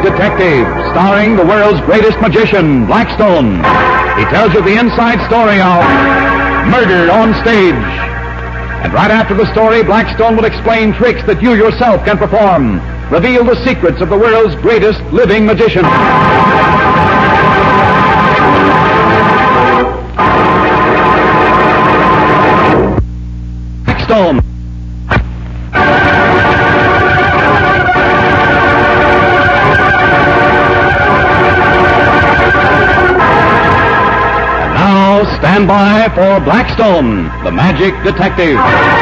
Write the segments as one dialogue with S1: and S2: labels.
S1: Detective, starring the world's greatest magician, Blackstone. He tells you the inside story of murder on stage. And right after the story, Blackstone will explain tricks that you yourself can perform. Reveal the secrets of the world's greatest living magician. Blackstone. Stand by for Blackstone, the Magic Detective.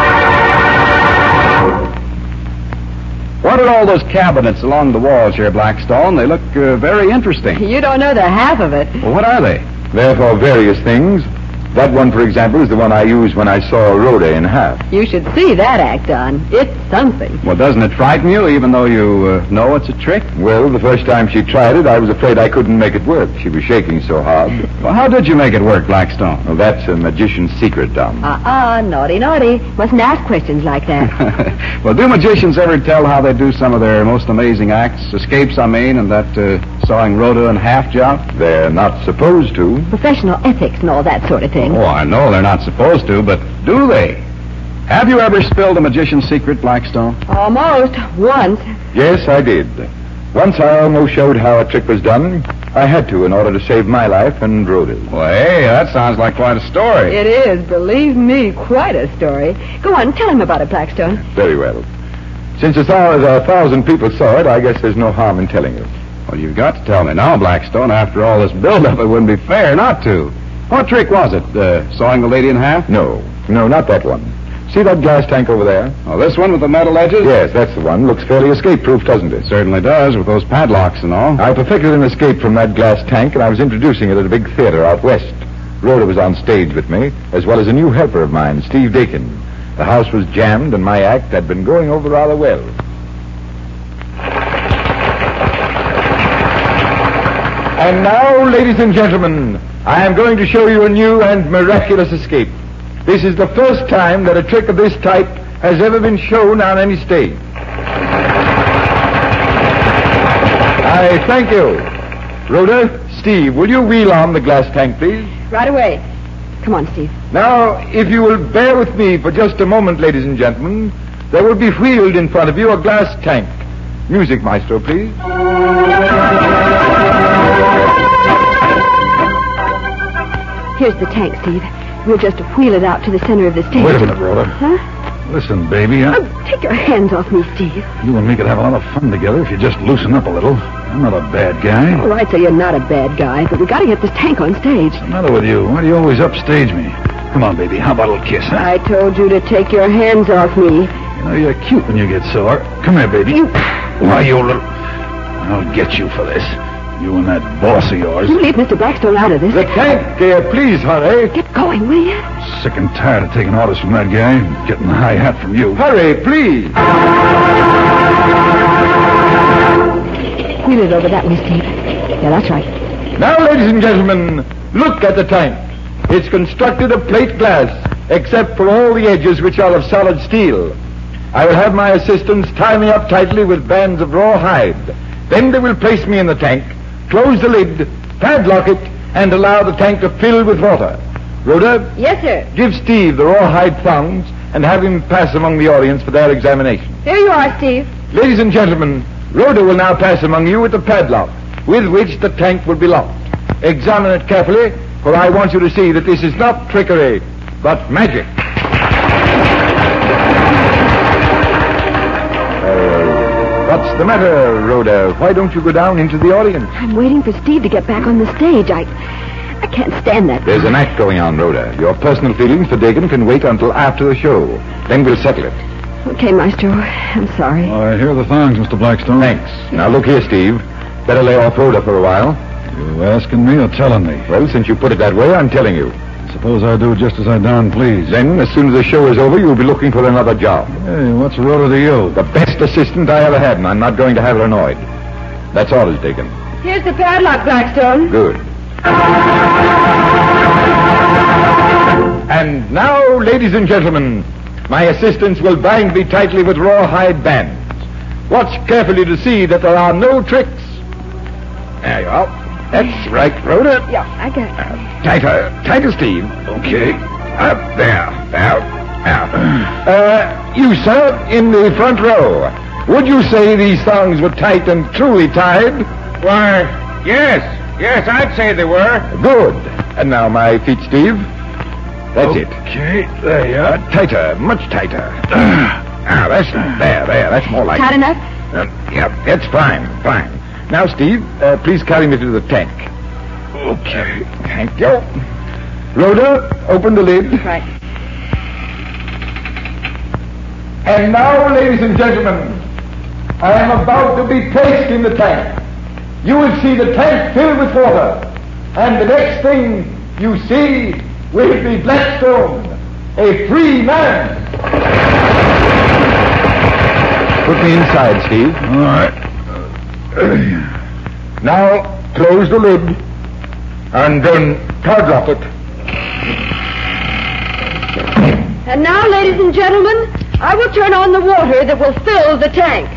S1: What are all those cabinets along the walls here, Blackstone? They look very interesting.
S2: You don't know the half of it.
S1: Well, what are they?
S3: They're for various things. That one, for example, is the one I used when I saw Rhoda in half.
S2: You should see that act on. It's something.
S1: Well, doesn't it frighten you, even though you know it's a trick?
S3: Well, the first time she tried it, I was afraid I couldn't make it work. She was shaking so hard.
S1: Well, how did you make it work, Blackstone?
S3: Well, that's a magician's secret, Tom.
S2: Naughty, naughty. Mustn't ask questions like that.
S1: Well, do magicians ever tell how they do some of their most amazing acts? Escapes, I mean, and that sawing Rhoda in half job?
S3: They're not supposed to.
S2: Professional ethics and all that sort of thing.
S1: Oh, I know they're not supposed to, but do they? Have you ever spilled a magician's secret, Blackstone?
S2: Almost. Once.
S3: Yes, I did. Once I almost showed how a trick was done. I had to in order to save my life and Rhoda's.
S1: Well, hey, that sounds like quite a story.
S2: It is, believe me, quite a story. Go on, tell him about it, Blackstone.
S3: Very well. Since as far as 1,000 people saw it, I guess there's no harm in telling you.
S1: Well, you've got to tell me now, Blackstone. After all this build-up, it wouldn't be fair not to. What trick was it? Sawing the lady in half?
S3: No, not that one. See that glass tank over there?
S1: Oh, this one with the metal edges?
S3: Yes, that's the one. Looks fairly escape-proof, doesn't it?
S1: Certainly does, with those padlocks and all.
S3: I perfected an escape from that glass tank, and I was introducing it at a big theater out west. Rhoda was on stage with me, as well as a new helper of mine, Steve Dakin. The house was jammed, and my act had been going over rather well. And now, ladies and gentlemen, I am going to show you a new and miraculous escape. This is the first time that a trick of this type has ever been shown on any stage. I thank you. Rhoda, Steve, will you wheel on the glass tank, please?
S2: Right away. Come on, Steve.
S3: Now, if you will bear with me for just a moment, ladies and gentlemen, there will be wheeled in front of you a glass tank. Music, maestro, please.
S2: Here's the tank, Steve. We'll just wheel it out to the center of the stage.
S4: Wait a minute, Rhoda.
S2: Huh?
S4: Listen, baby.
S2: Take your hands off me, Steve.
S4: You and me could have a lot of fun together if you just loosen up a little. I'm not a bad guy.
S2: All right, so you're not a bad guy, but we got to get this tank on stage.
S4: What's the matter with you? Why do you always upstage me? Come on, baby. How about a little kiss, huh?
S2: I told you to take your hands off me.
S4: You know, you're cute when you get sore. Come here, baby. Why, you little... I'll get you for this. You and that boss of yours.
S2: You leave Mr. Blackstone out of this.
S3: The tank, please, hurry.
S2: Get going, will you?
S4: Sick and tired of taking orders from that guy and getting the high hat from you.
S3: Hurry, please.
S2: Wheel it over that way, Steve. Yeah, that's right.
S3: Now, ladies and gentlemen, look at the tank. It's constructed of plate glass, except for all the edges which are of solid steel. I will have my assistants tie me up tightly with bands of raw hide. Then they will place me in the tank, close the lid, padlock it, and allow the tank to fill with water. Rhoda?
S2: Yes, sir.
S3: Give Steve the rawhide thongs and have him pass among the audience for their examination.
S2: Here you are, Steve.
S3: Ladies and gentlemen, Rhoda will now pass among you with the padlock, with which the tank will be locked. Examine it carefully, for I want you to see that this is not trickery, but magic. What's the matter, Rhoda? Why don't you go down into the audience?
S2: I'm waiting for Steve to get back on the stage. I can't stand that.
S3: There's an act going on, Rhoda. Your personal feelings for Dakin can wait until after the show. Then we'll settle it.
S2: Okay, Maestro. I'm sorry.
S4: Here are the thongs, Mr. Blackstone.
S3: Thanks. Now, look here, Steve. Better lay off Rhoda for a while.
S4: You asking me or telling me?
S3: Well, since you put it that way, I'm telling you.
S4: Suppose I do just as I darn please.
S3: Then, as soon as the show is over, you'll be looking for another job.
S4: Hey, what's Rhoda to you?
S3: The best assistant I ever had, and I'm not going to have her annoyed. That's orders, Dakin.
S2: Here's the padlock, Blackstone.
S3: Good. And now, ladies and gentlemen, my assistants will bind me tightly with rawhide bands. Watch carefully to see that there are no tricks There you are. That's right, Rhoda.
S2: Yeah, I got it.
S3: Tighter, Steve.
S4: Okay.
S3: Up there. Now. You, sir, in the front row. Would you say these thongs were tight and truly tied?
S5: Why, yes, I'd say they were.
S3: Good. And now my feet, Steve. That's it.
S4: Okay, there you are.
S3: Tighter, much tighter. That's there. That's more like
S2: Tight
S3: it.
S2: enough?
S3: Yeah, that's fine. Now, Steve, please carry me to the tank.
S4: Okay.
S3: Thank you. Rhoda, open the lid.
S2: Right.
S3: And now, ladies and gentlemen, I am about to be placed in the tank. You will see the tank filled with water. And the next thing you see will be Blackstone, a free man. Put me inside, Steve.
S4: All right.
S3: Now, close the lid and then padlock it.
S2: And now, ladies and gentlemen, I will turn on the water that will fill the tank.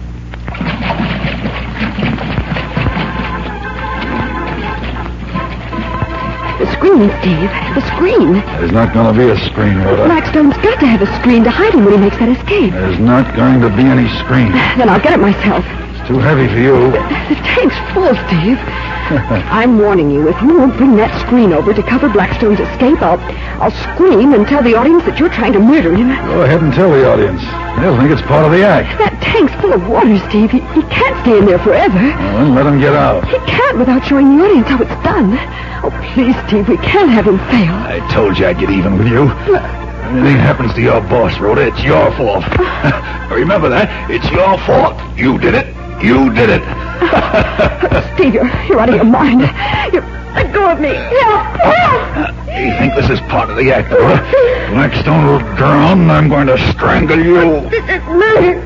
S2: The screen, Steve. The screen.
S4: There's not going to be a screen, Rhoda.
S2: Blackstone's got to have a screen to hide him when he makes that escape.
S4: There's not going to be any screen.
S2: Then I'll get it myself.
S4: It's too heavy for you.
S2: The tank's full, Steve. I'm warning you, if you won't bring that screen over to cover Blackstone's escape, I'll scream and tell the audience that you're trying to murder him.
S4: Go ahead and tell the audience. They'll think it's part of the act.
S2: That tank's full of water, Steve. He can't stay in there forever.
S4: Well, then let him get out.
S2: He can't without showing the audience how it's done. Oh, please, Steve, we can't have him fail.
S4: I told you I'd get even with you. Anything happens to your boss, Rhoda, it's your fault. Remember that. It's your fault. You did it. You did it.
S2: Steve, you're out of your mind. Let go of me. Help!
S4: You think this is part of the act, Rhoda? Blackstone will drown, and I'm going to strangle you.
S2: This is murder.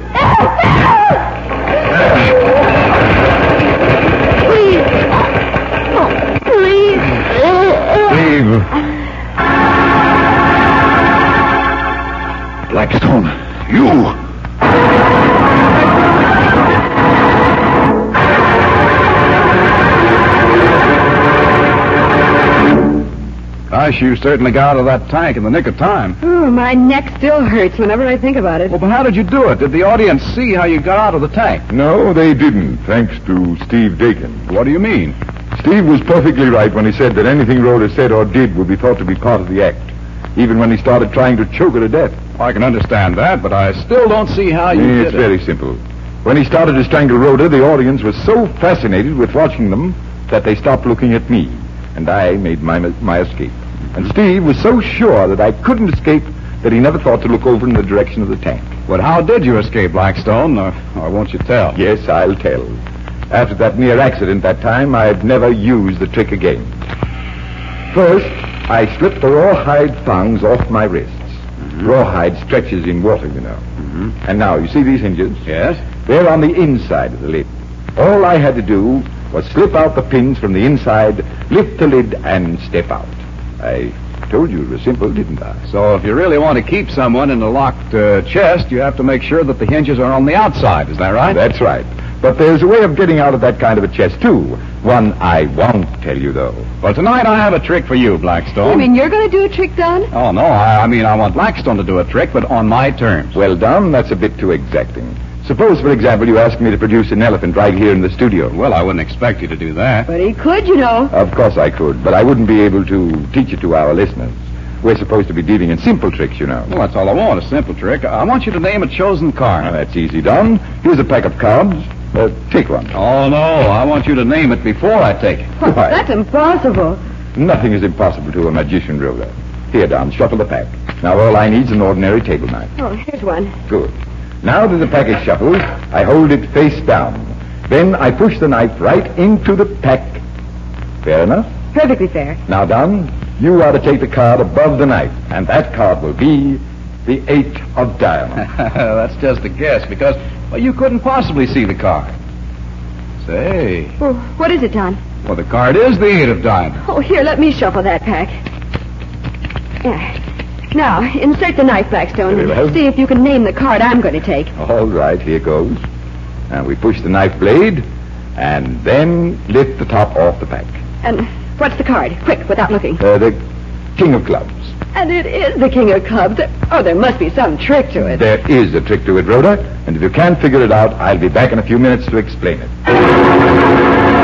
S2: Please. Oh, please.
S3: Steve.
S4: Blackstone, you.
S1: Gosh, you certainly got out of that tank in the nick of time.
S2: Oh, my neck still hurts whenever I think about it.
S1: Well, but how did you do it? Did the audience see how you got out of the tank?
S3: No, they didn't, thanks to Steve Dakin.
S1: What do you mean?
S3: Steve was perfectly right when he said that anything Rhoda said or did would be thought to be part of the act, even when he started trying to choke her to death.
S1: I can understand that, but I still don't see how you did
S3: It's
S1: it.
S3: very simple. When he started to strangle Rhoda, the audience was so fascinated with watching them that they stopped looking at me, and I made my escape. And Steve was so sure that I couldn't escape that he never thought to look over in the direction of the tank.
S1: But how did you escape, Blackstone? Or won't you tell?
S3: Yes, I'll tell. After that near accident that time, I've never used the trick again. First, I slipped the rawhide thongs off my wrists. Mm-hmm. Rawhide stretches in water, you know. Mm-hmm. And now, you see these hinges?
S1: Yes?
S3: They're on the inside of the lid. All I had to do was slip out the pins from the inside, lift the lid, and step out. I told you it was simple, didn't I?
S1: So if you really want to keep someone in a locked chest, you have to make sure that the hinges are on the outside. Is that right?
S3: That's right. But there's a way of getting out of that kind of a chest, too. One I won't tell you, though.
S1: Well, tonight I have a trick for you, Blackstone.
S2: You mean you're going to do a trick, Don?
S1: Oh, no. I mean, I want Blackstone to do a trick, but on my terms.
S3: Well, Don, that's a bit too exacting. Suppose, for example, you ask me to produce an elephant right here in the studio.
S1: Well, I wouldn't expect you to do that.
S2: But he could, you know.
S3: Of course I could, but I wouldn't be able to teach it to our listeners. We're supposed to be dealing in simple tricks, you know.
S1: Well, that's all I want, a simple trick. I want you to name a chosen card.
S3: Now, that's easy, Don. Here's a pack of cards. Take one.
S1: Oh, no. I want you to name it before I take it.
S3: Why?
S2: That's impossible.
S3: Nothing is impossible to a magician, Rhoda. Here, Don, shuffle the pack. Now, all I need is an ordinary table knife.
S2: Oh, here's one.
S3: Good. Now that the pack is shuffled, I hold it face down. Then I push the knife right into the pack. Fair enough?
S2: Perfectly fair.
S3: Now, Don, you are to take the card above the knife, and that card will be the 8 of diamonds.
S1: That's just a guess, because, well, you couldn't possibly see the card. Say.
S2: Well, what is it, Don?
S1: Well, the card is the 8 of diamonds.
S2: Oh, here, let me shuffle that pack. Yeah. Now, insert the knife, Blackstone.
S3: Very well.
S2: See if you can name the card I'm going to take.
S3: All right, here goes. Now we push the knife blade, And then lift the top off the pack.
S2: And what's the card? Quick, without looking.
S3: The King of Clubs.
S2: And it is the King of Clubs. Oh, there must be some trick to it.
S3: There is a trick to it, Rhoda, and if you can't figure it out, I'll be back in a few minutes to explain it.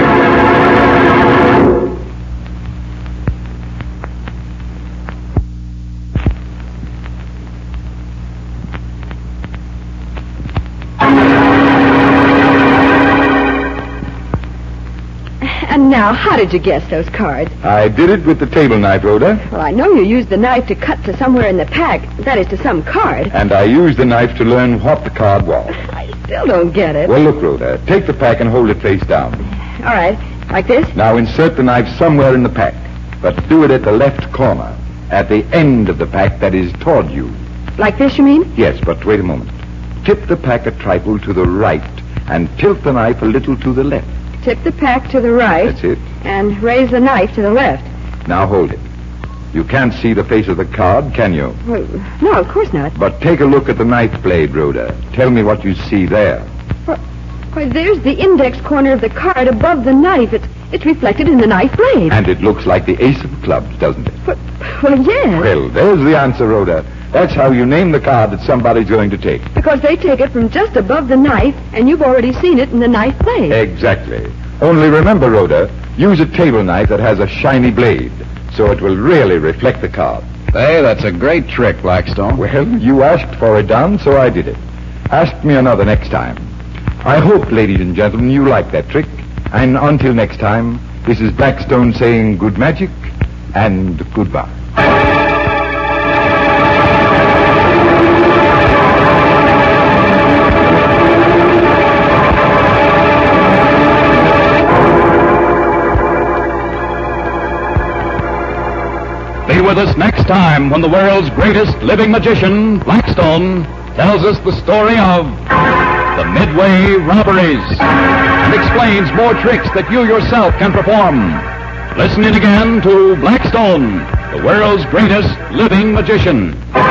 S2: And now, how did you guess those cards?
S3: I did it with the table knife, Rhoda,
S2: Well, I know you used the knife to cut to somewhere in the pack. That is, to some card.
S3: and I used the knife to learn what the card was.
S2: I still don't get it.
S3: Well, look, Rhoda, take the pack and hold it face down.
S2: All right. Like this?
S3: Now insert the knife somewhere in the pack, but do it at the left corner, at the end of the pack that is toward you.
S2: Like this, you mean?
S3: Yes, but wait a moment. Tip the pack a trifle to the right and tilt the knife a little to the left.
S2: Tip the pack to the right.
S3: That's it.
S2: And raise the knife to the left.
S3: Now hold it. You can't see the face of the card, can you?
S2: Well, no, of course not.
S3: But take a look at the knife blade, Rhoda. Tell me what you see there.
S2: Why, there's the index corner of the card above the knife. It's reflected in the knife blade.
S3: And it looks like the ace of clubs, doesn't it?
S2: Well, yes.
S3: Well, there's the answer, Rhoda. That's how you name the card that somebody's going to take.
S2: Because they take it from just above the knife, and you've already seen it in the knife blade.
S3: Exactly. Only remember, Rhoda, use a table knife that has a shiny blade, so it will really reflect the card.
S1: Hey, that's a great trick, Blackstone.
S3: Well, you asked for it done, so I did it. Ask me another next time. I hope, ladies and gentlemen, you like that trick. And until next time, this is Blackstone saying good magic and goodbye.
S1: Be with us next time when the world's greatest living magician, Blackstone, tells us the story of the Midway Robberies and explains more tricks that you yourself can perform. Listen in again to Blackstone, the world's greatest living magician.